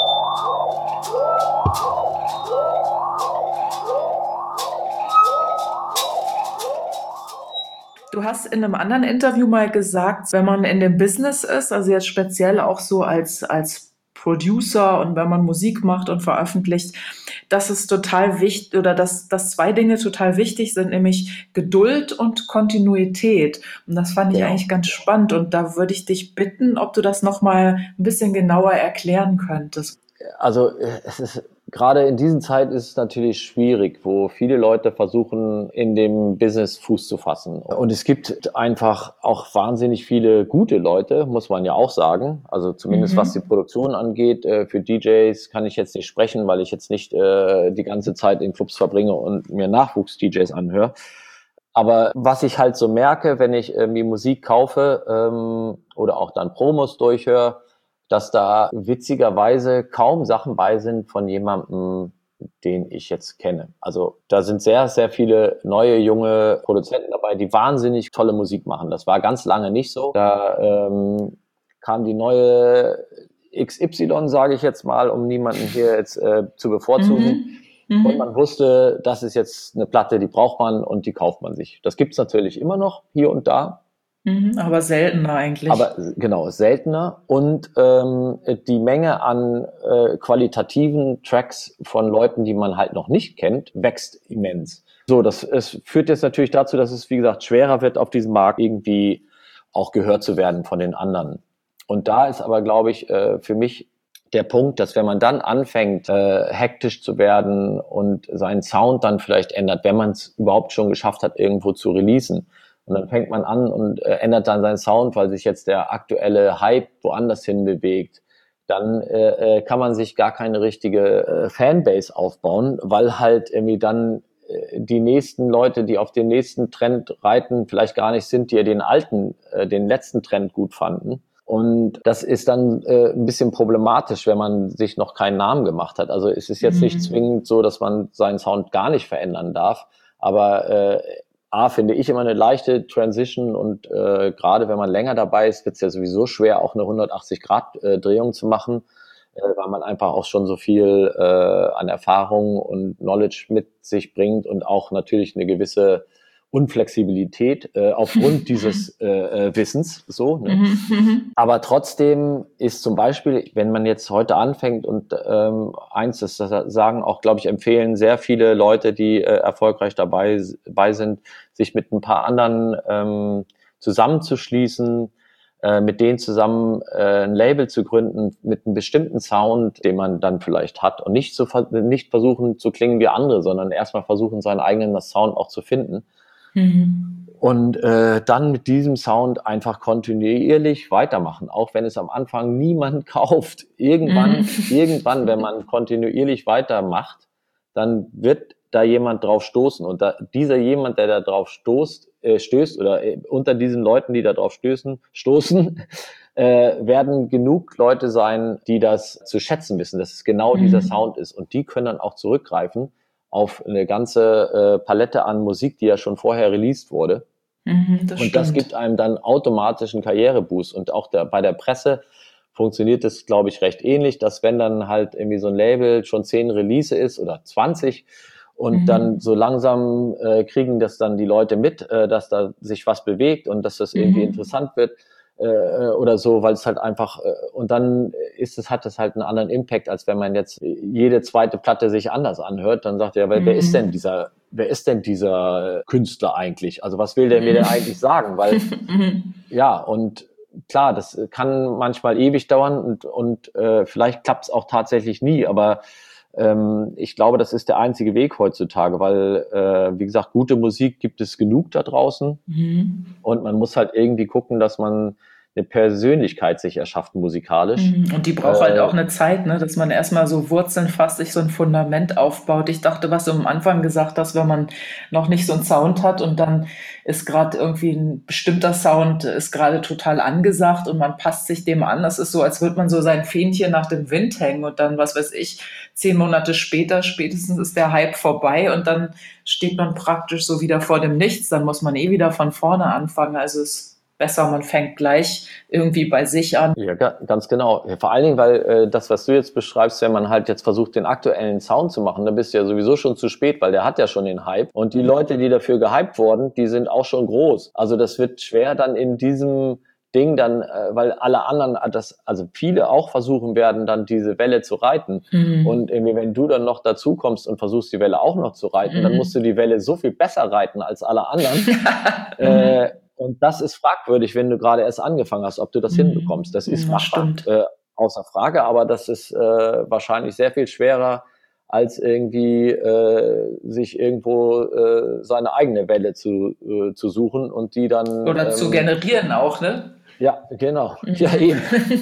Du hast in einem anderen Interview mal gesagt, wenn man in dem Business ist, also jetzt speziell auch so als, als Producer und wenn man Musik macht und veröffentlicht, dass es total wichtig oder dass, dass zwei Dinge total wichtig sind, nämlich Geduld und Kontinuität. Und das fand ich Genau. eigentlich ganz spannend. Und da würde ich dich bitten, ob du das nochmal ein bisschen genauer erklären könntest. Also es ist gerade in diesen Zeiten ist es natürlich schwierig, wo viele Leute versuchen, in dem Business Fuß zu fassen. Und es gibt einfach auch wahnsinnig viele gute Leute, muss man ja auch sagen. Also zumindest mhm. was die Produktion angeht. Für D Js kann ich jetzt nicht sprechen, weil ich jetzt nicht äh, die ganze Zeit in Clubs verbringe und mir Nachwuchs-D Js anhöre. Aber was ich halt so merke, wenn ich irgendwie Musik kaufe ähm, oder auch dann Promos durchhöre, dass da witzigerweise kaum Sachen bei sind von jemandem, den ich jetzt kenne. Also da sind sehr, sehr viele neue, junge Produzenten dabei, die wahnsinnig tolle Musik machen. Das war ganz lange nicht so. Da ähm, kam die neue X Y, sage ich jetzt mal, um niemanden hier jetzt äh, zu bevorzugen. Mhm. Und man wusste, das ist jetzt eine Platte, die braucht man und die kauft man sich. Das gibt's natürlich immer noch hier und da. Aber seltener eigentlich. Aber genau, seltener. Und ähm, die Menge an äh, qualitativen Tracks von Leuten, die man halt noch nicht kennt, wächst immens. So, das es führt jetzt natürlich dazu, dass es, wie gesagt, schwerer wird, auf diesem Markt irgendwie auch gehört zu werden von den anderen. Und da ist aber, glaube ich, äh, für mich der Punkt, dass wenn man dann anfängt, äh, hektisch zu werden und seinen Sound dann vielleicht ändert, wenn man es überhaupt schon geschafft hat, irgendwo zu releasen, und dann fängt man an und äh, ändert dann seinen Sound, weil sich jetzt der aktuelle Hype woanders hin bewegt. Dann äh, kann man sich gar keine richtige äh, Fanbase aufbauen, weil halt irgendwie dann äh, die nächsten Leute, die auf den nächsten Trend reiten, vielleicht gar nicht sind, die den alten, äh, den letzten Trend gut fanden. Und das ist dann äh, ein bisschen problematisch, wenn man sich noch keinen Namen gemacht hat. Also es ist jetzt mhm. nicht zwingend so, dass man seinen Sound gar nicht verändern darf, aber äh, A, finde ich immer eine leichte Transition und äh, gerade wenn man länger dabei ist, wird es ja sowieso schwer, auch eine hundertachtzig Grad äh, Drehung zu machen, äh, weil man einfach auch schon so viel äh, an Erfahrung und Knowledge mit sich bringt und auch natürlich eine gewisse Unflexibilität äh, aufgrund dieses äh, Wissens. So, ne? Mhm. Aber trotzdem ist zum Beispiel, wenn man jetzt heute anfängt und ähm, eins, das sagen auch, glaube ich, empfehlen sehr viele Leute, die äh, erfolgreich dabei, dabei sind, sich mit ein paar anderen ähm, zusammenzuschließen, äh, mit denen zusammen äh, ein Label zu gründen mit einem bestimmten Sound, den man dann vielleicht hat und nicht, zu, nicht versuchen zu klingen wie andere, sondern erstmal versuchen, seinen eigenen Sound auch zu finden. Mhm. Und äh, dann mit diesem Sound einfach kontinuierlich weitermachen, auch wenn es am Anfang niemand kauft. Irgendwann, mhm. irgendwann, wenn man kontinuierlich weitermacht, dann wird da jemand drauf stoßen. Und da, dieser jemand, der da drauf stoßt, äh, stößt oder äh, unter diesen Leuten, die da drauf stößen, stoßen, äh, werden genug Leute sein, die das zu schätzen wissen, dass es genau mhm. dieser Sound ist. Und die können dann auch zurückgreifen auf eine ganze äh, Palette an Musik, die ja schon vorher released wurde. Mhm, das und stimmt. Das gibt einem dann automatisch einen Karriereboost. Und auch der, bei der Presse funktioniert das, glaube ich, recht ähnlich, dass wenn dann halt irgendwie so ein Label schon zehn Release ist oder zwanzig und mhm. dann so langsam äh, kriegen das dann die Leute mit, äh, dass da sich was bewegt und dass das irgendwie mhm. interessant wird äh, oder so, weil es halt einfach äh, und dann ist es, hat es halt einen anderen Impact, als wenn man jetzt jede zweite Platte sich anders anhört. Dann sagt er, mhm. wer ist denn dieser, wer ist denn dieser Künstler eigentlich? Also was will der mir denn eigentlich sagen? Weil ja, und klar, das kann manchmal ewig dauern und, und äh, vielleicht klappt es auch tatsächlich nie, aber ähm, ich glaube, das ist der einzige Weg heutzutage, weil, äh, wie gesagt, gute Musik gibt es genug da draußen mhm. und man muss halt irgendwie gucken, dass man eine Persönlichkeit sich erschafft musikalisch. Und die braucht äh, halt auch eine Zeit, ne, dass man erstmal so Wurzeln fasst, sich so ein Fundament aufbaut. Ich dachte, was du am Anfang gesagt hast, wenn man noch nicht so einen Sound hat und dann ist gerade irgendwie ein bestimmter Sound, ist gerade total angesagt und man passt sich dem an. Das ist so, als würde man so sein Fähnchen nach dem Wind hängen und dann, was weiß ich, zehn Monate später, spätestens ist der Hype vorbei und dann steht man praktisch so wieder vor dem Nichts. Dann muss man eh wieder von vorne anfangen. Also es besser, man fängt gleich irgendwie bei sich an. Ja, ganz genau. Vor allen Dingen, weil äh, das, was du jetzt beschreibst, wenn man halt jetzt versucht, den aktuellen Sound zu machen, dann bist du ja sowieso schon zu spät, weil der hat ja schon den Hype. Und die Leute, die dafür gehypt wurden, die sind auch schon groß. Also das wird schwer dann in diesem Ding dann, äh, weil alle anderen, das, also viele auch versuchen werden, dann diese Welle zu reiten. Mhm. Und irgendwie, wenn du dann noch dazu kommst und versuchst, die Welle auch noch zu reiten, mhm. dann musst du die Welle so viel besser reiten als alle anderen. äh, Und das ist fragwürdig, wenn du gerade erst angefangen hast, ob du das mhm. hinbekommst. Das ist machbar, äh, außer Frage, aber das ist äh, wahrscheinlich sehr viel schwerer, als irgendwie äh, sich irgendwo äh, seine eigene Welle zu, äh, zu suchen und die dann... Oder ähm, zu generieren auch, ne? Ja, genau. Mhm. Ja, eben.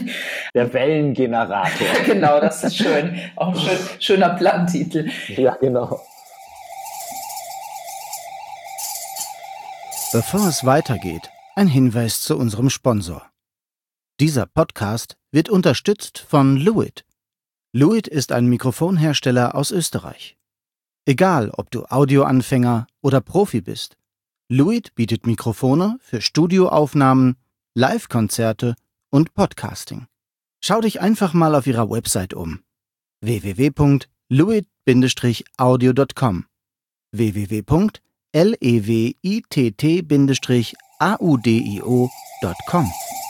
Der Wellengenerator. Genau, das ist schön. Auch ein schön, schöner Plattentitel. Ja, genau. Bevor es weitergeht, ein Hinweis zu unserem Sponsor. Dieser Podcast wird unterstützt von Lewitt. Lewitt ist ein Mikrofonhersteller aus Österreich. Egal, ob du Audioanfänger oder Profi bist, Lewitt bietet Mikrofone für Studioaufnahmen, Live-Konzerte und Podcasting. Schau dich einfach mal auf ihrer Website um. w w w punkt lewitt Bindestrich audio punkt com w w w punkt lewitt Bindestrich audio punkt com.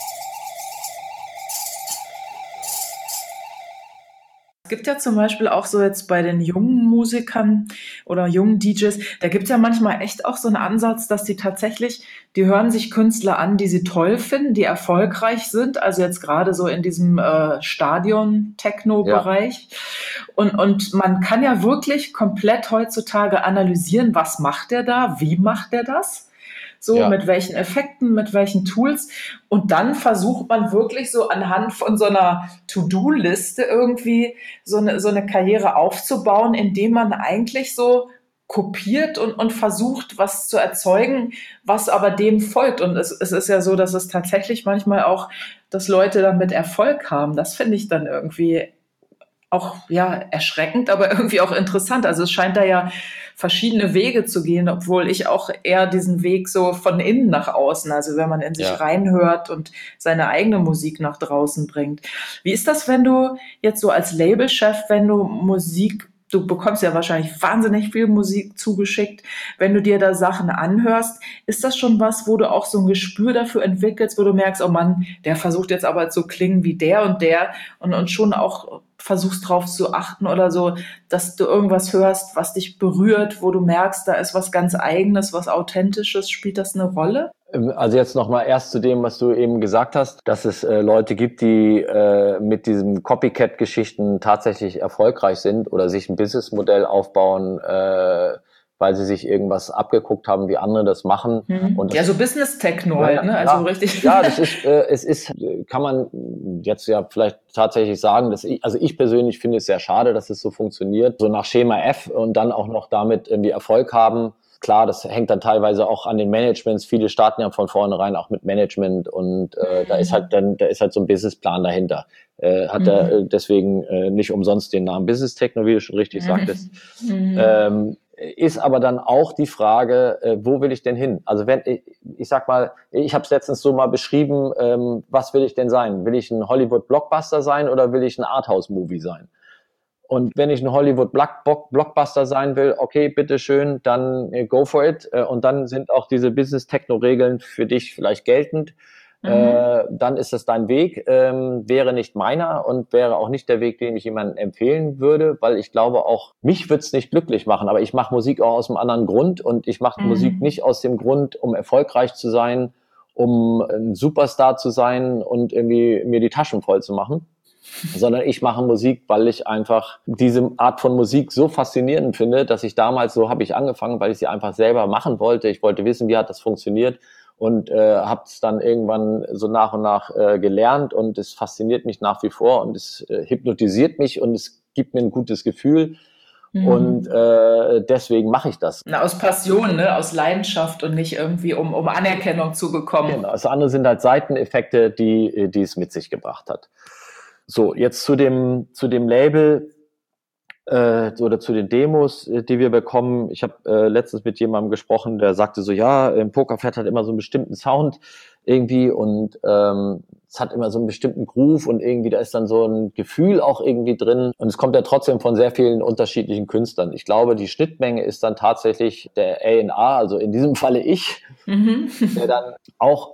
Es gibt ja zum Beispiel auch so jetzt bei den jungen Musikern oder jungen D Js, da gibt es ja manchmal echt auch so einen Ansatz, dass die tatsächlich, die hören sich Künstler an, die sie toll finden, die erfolgreich sind, also jetzt gerade so in diesem äh, Stadion-Techno-Bereich. Ja. Und, und man kann ja wirklich komplett heutzutage analysieren, was macht der da, wie macht der das? So, ja. Mit welchen Effekten, mit welchen Tools. Und dann versucht man wirklich so anhand von so einer To-Do-Liste irgendwie so eine, so eine Karriere aufzubauen, indem man eigentlich so kopiert und, und versucht, was zu erzeugen, was aber dem folgt. Und es, es ist ja so, dass es tatsächlich manchmal auch, dass Leute damit Erfolg haben. Das finde ich dann irgendwie auch, ja, erschreckend, aber irgendwie auch interessant. Also es scheint da ja verschiedene Wege zu gehen, obwohl ich auch eher diesen Weg so von innen nach außen, also wenn man in sich ja. reinhört und seine eigene Musik nach draußen bringt. Wie ist das, wenn du jetzt so als Labelchef, wenn du Musik, du bekommst ja wahrscheinlich wahnsinnig viel Musik zugeschickt, wenn du dir da Sachen anhörst, ist das schon was, wo du auch so ein Gespür dafür entwickelst, wo du merkst, oh Mann, der versucht jetzt aber zu klingen wie der und der und, und schon auch versuchst drauf zu achten oder so, dass du irgendwas hörst, was dich berührt, wo du merkst, da ist was ganz Eigenes, was Authentisches. Spielt das eine Rolle? Also jetzt nochmal erst zu dem, was du eben gesagt hast, dass es äh, Leute gibt, die äh, mit diesen Copycat-Geschichten tatsächlich erfolgreich sind oder sich ein Businessmodell aufbauen, äh, weil sie sich irgendwas abgeguckt haben, wie andere das machen. Mhm. Und das, ja, so Business-Techno halt, ne? Also ja, richtig. Ja, das ist, äh, es ist, kann man jetzt ja vielleicht tatsächlich sagen, dass ich, also ich persönlich finde es sehr schade, dass es so funktioniert, so nach Schema F und dann auch noch damit irgendwie Erfolg haben. Klar, das hängt dann teilweise auch an den Managements. Viele starten ja von vornherein auch mit Management und äh, da ist halt dann, da ist halt so ein Businessplan dahinter. Äh, hat mhm. er äh, deswegen äh, nicht umsonst den Namen Business Techno, wie du schon richtig mhm. sagtest. Mhm. Ähm, ist aber dann auch die Frage, äh, wo will ich denn hin? Also wenn ich, ich sag mal, ich habe es letztens so mal beschrieben, ähm, was will ich denn sein? Will ich ein Hollywood-Blockbuster sein oder will ich ein Arthouse-Movie sein? Und wenn ich ein Hollywood-Blockbuster sein will, okay, bitteschön, dann äh, go for it. Äh, und dann sind auch diese Business-Techno-Regeln für dich vielleicht geltend. Mhm. Äh, dann ist das dein Weg, ähm, wäre nicht meiner und wäre auch nicht der Weg, den ich jemandem empfehlen würde, weil ich glaube auch, mich wird's nicht glücklich machen, aber ich mache Musik auch aus einem anderen Grund und ich mache mhm. Musik nicht aus dem Grund, um erfolgreich zu sein, um ein Superstar zu sein und irgendwie mir die Taschen voll zu machen. Sondern ich mache Musik, weil ich einfach diese Art von Musik so faszinierend finde, dass ich damals, so habe ich angefangen, weil ich sie einfach selber machen wollte. Ich wollte wissen, wie hat das funktioniert und äh, habe es dann irgendwann so nach und nach äh, gelernt und es fasziniert mich nach wie vor und es äh, hypnotisiert mich und es gibt mir ein gutes Gefühl. Mhm. Und äh, deswegen mache ich das. Na, aus Passion, ne? Aus Leidenschaft und nicht irgendwie, um, um Anerkennung zu bekommen. Genau, das andere sind halt Seiteneffekte, die, die es mit sich gebracht hat. So, jetzt zu dem zu dem Label äh, oder zu den Demos, äh, die wir bekommen. Ich habe äh, letztens mit jemandem gesprochen, der sagte so, ja, im Pokerflat hat immer so einen bestimmten Sound irgendwie und ähm, es hat immer so einen bestimmten Groove und irgendwie da ist dann so ein Gefühl auch irgendwie drin und es kommt ja trotzdem von sehr vielen unterschiedlichen Künstlern. Ich glaube, die Schnittmenge ist dann tatsächlich der A und R, also in diesem Falle ich, mhm. der dann auch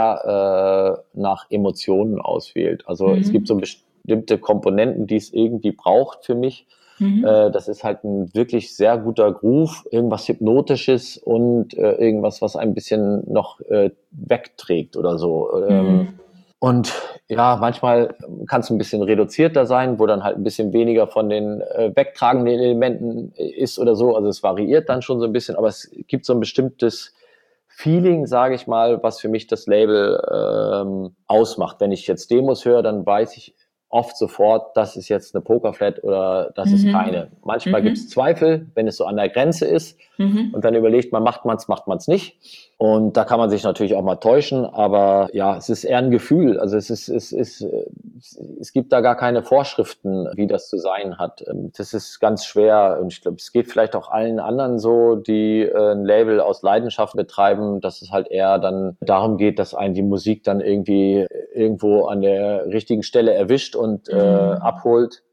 sehr äh, nach Emotionen auswählt. Also mhm. es gibt so bestimmte Komponenten, die es irgendwie braucht für mich. Mhm. Äh, das ist halt ein wirklich sehr guter Groove, irgendwas Hypnotisches und äh, irgendwas, was ein bisschen noch äh, wegträgt oder so. Mhm. Ähm, und ja, manchmal kann es ein bisschen reduzierter sein, wo dann halt ein bisschen weniger von den äh, wegtragenden Elementen ist oder so. Also es variiert dann schon so ein bisschen, aber es gibt so ein bestimmtes Feeling, sage ich mal, was für mich das Label ähm, ausmacht. Wenn ich jetzt Demos höre, dann weiß ich oft sofort, das ist jetzt eine Pokerflat oder das mhm. ist keine. Manchmal mhm. gibt es Zweifel, wenn es so an der Grenze ist mhm. und dann überlegt man, macht man es, macht man es nicht. Und da kann man sich natürlich auch mal täuschen, aber ja, es ist eher ein Gefühl. Also es ist, es ist, es gibt da gar keine Vorschriften, wie das zu sein hat. Das ist ganz schwer und ich glaube, es geht vielleicht auch allen anderen so, die ein Label aus Leidenschaft betreiben, dass es halt eher dann darum geht, dass einen die Musik dann irgendwie irgendwo an der richtigen Stelle erwischt und mhm. äh, abholt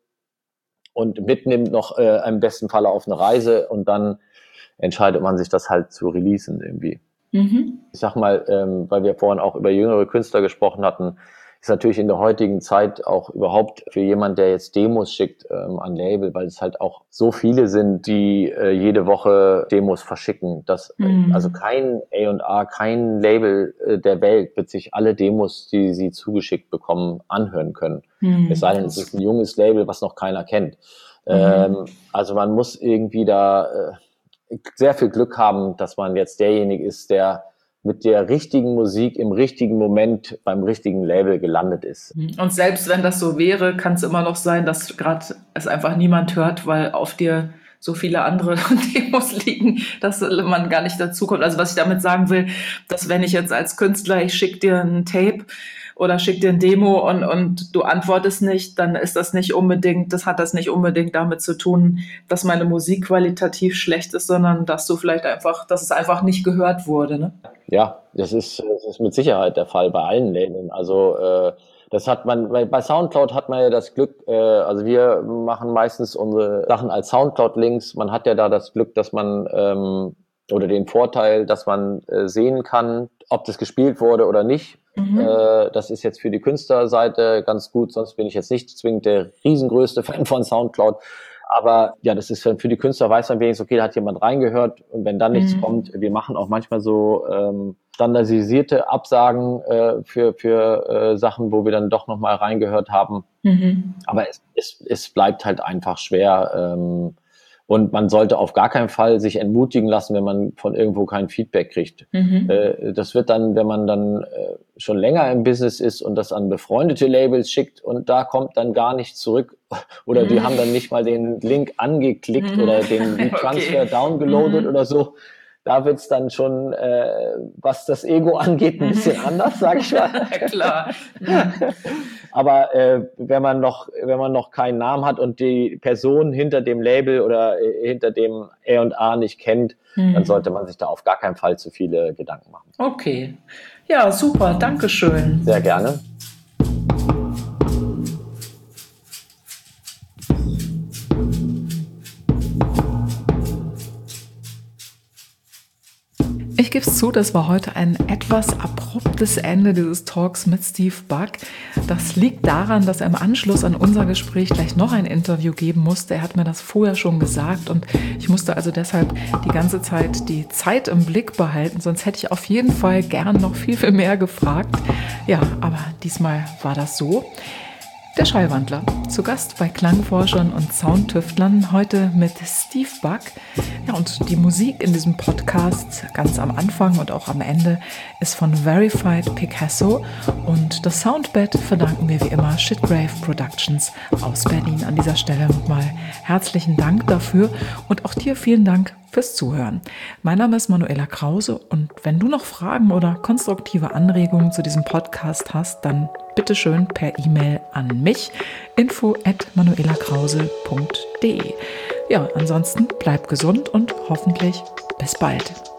und mitnimmt noch äh, im besten Falle auf eine Reise und dann entscheidet man sich das halt zu releasen irgendwie. Mhm. Ich sag mal, ähm, weil wir vorhin auch über jüngere Künstler gesprochen hatten, ist natürlich in der heutigen Zeit auch überhaupt für jemand, der jetzt Demos schickt ähm, an Label, weil es halt auch so viele sind, die äh, jede Woche Demos verschicken. Dass, mhm. Also kein A und R, kein Label äh, der Welt wird sich alle Demos, die sie zugeschickt bekommen, anhören können. Mhm. Es sei denn, es ist ein junges Label, was noch keiner kennt. Mhm. Ähm, also man muss irgendwie da äh, sehr viel Glück haben, dass man jetzt derjenige ist, der mit der richtigen Musik im richtigen Moment beim richtigen Label gelandet ist. Und selbst wenn das so wäre, kann es immer noch sein, dass gerade es einfach niemand hört, weil auf dir so viele andere Demos liegen, dass man gar nicht dazukommt. Also was ich damit sagen will, dass wenn ich jetzt als Künstler, ich schicke dir ein Tape oder schick dir ein Demo und, und du antwortest nicht, dann ist das nicht unbedingt, das hat das nicht unbedingt damit zu tun, dass meine Musik qualitativ schlecht ist, sondern dass du vielleicht einfach, dass es einfach nicht gehört wurde, ne? Ja, das ist, das ist mit Sicherheit der Fall bei allen Labeln. Also äh, das hat man, bei Soundcloud hat man ja das Glück, äh, also wir machen meistens unsere Sachen als Soundcloud-Links. Man hat ja da das Glück, dass man ähm, oder den Vorteil, dass man äh, sehen kann, ob das gespielt wurde oder nicht. Mhm. Äh, das ist jetzt für die Künstlerseite ganz gut, sonst bin ich jetzt nicht zwingend der riesengrößte Fan von Soundcloud. Aber ja, das ist für die Künstler, weiß man wenigstens, okay, da hat jemand reingehört und wenn dann nichts mhm. kommt, wir machen auch manchmal so ähm, standardisierte Absagen äh, für für äh, Sachen, wo wir dann doch nochmal reingehört haben. Mhm. Aber es, es, es bleibt halt einfach schwer, ähm, Und man sollte auf gar keinen Fall sich entmutigen lassen, wenn man von irgendwo kein Feedback kriegt. Mhm. Äh, das wird dann, wenn man dann äh, schon länger im Business ist und das an befreundete Labels schickt und da kommt dann gar nichts zurück oder mhm. die haben dann nicht mal den Link angeklickt mhm. oder den Transfer okay. downgeloadet mhm. oder so. Da wird's dann schon, äh, was das Ego angeht, ein bisschen anders, sag ich mal. Klar. Aber äh, wenn man noch, wenn man noch keinen Namen hat und die Person hinter dem Label oder äh, hinter dem A und A nicht kennt, mhm. dann sollte man sich da auf gar keinen Fall zu viele Gedanken machen. Okay. Ja, super. Dankeschön. Sehr gerne. Ich gebe es zu, das war heute ein etwas abruptes Ende dieses Talks mit Steve Buck. Das liegt daran, dass er im Anschluss an unser Gespräch gleich noch ein Interview geben musste. Er hat mir das vorher schon gesagt und ich musste also deshalb die ganze Zeit die Zeit im Blick behalten, sonst hätte ich auf jeden Fall gern noch viel, viel mehr gefragt. Ja, aber diesmal war das so. Der Schallwandler, zu Gast bei Klangforschern und Soundtüftlern, heute mit Steve Buck. Ja, und die Musik in diesem Podcast, ganz am Anfang und auch am Ende, ist von Verified Picasso und das Soundbed verdanken wir wie immer Shitgrave Productions aus Berlin. An dieser Stelle nochmal herzlichen Dank dafür und auch dir vielen Dank fürs Zuhören. Mein Name ist Manuela Krause und wenn du noch Fragen oder konstruktive Anregungen zu diesem Podcast hast, dann bitteschön per E-Mail an mich, info at manuelakrause punkt de. Ja, ansonsten bleib gesund und hoffentlich bis bald.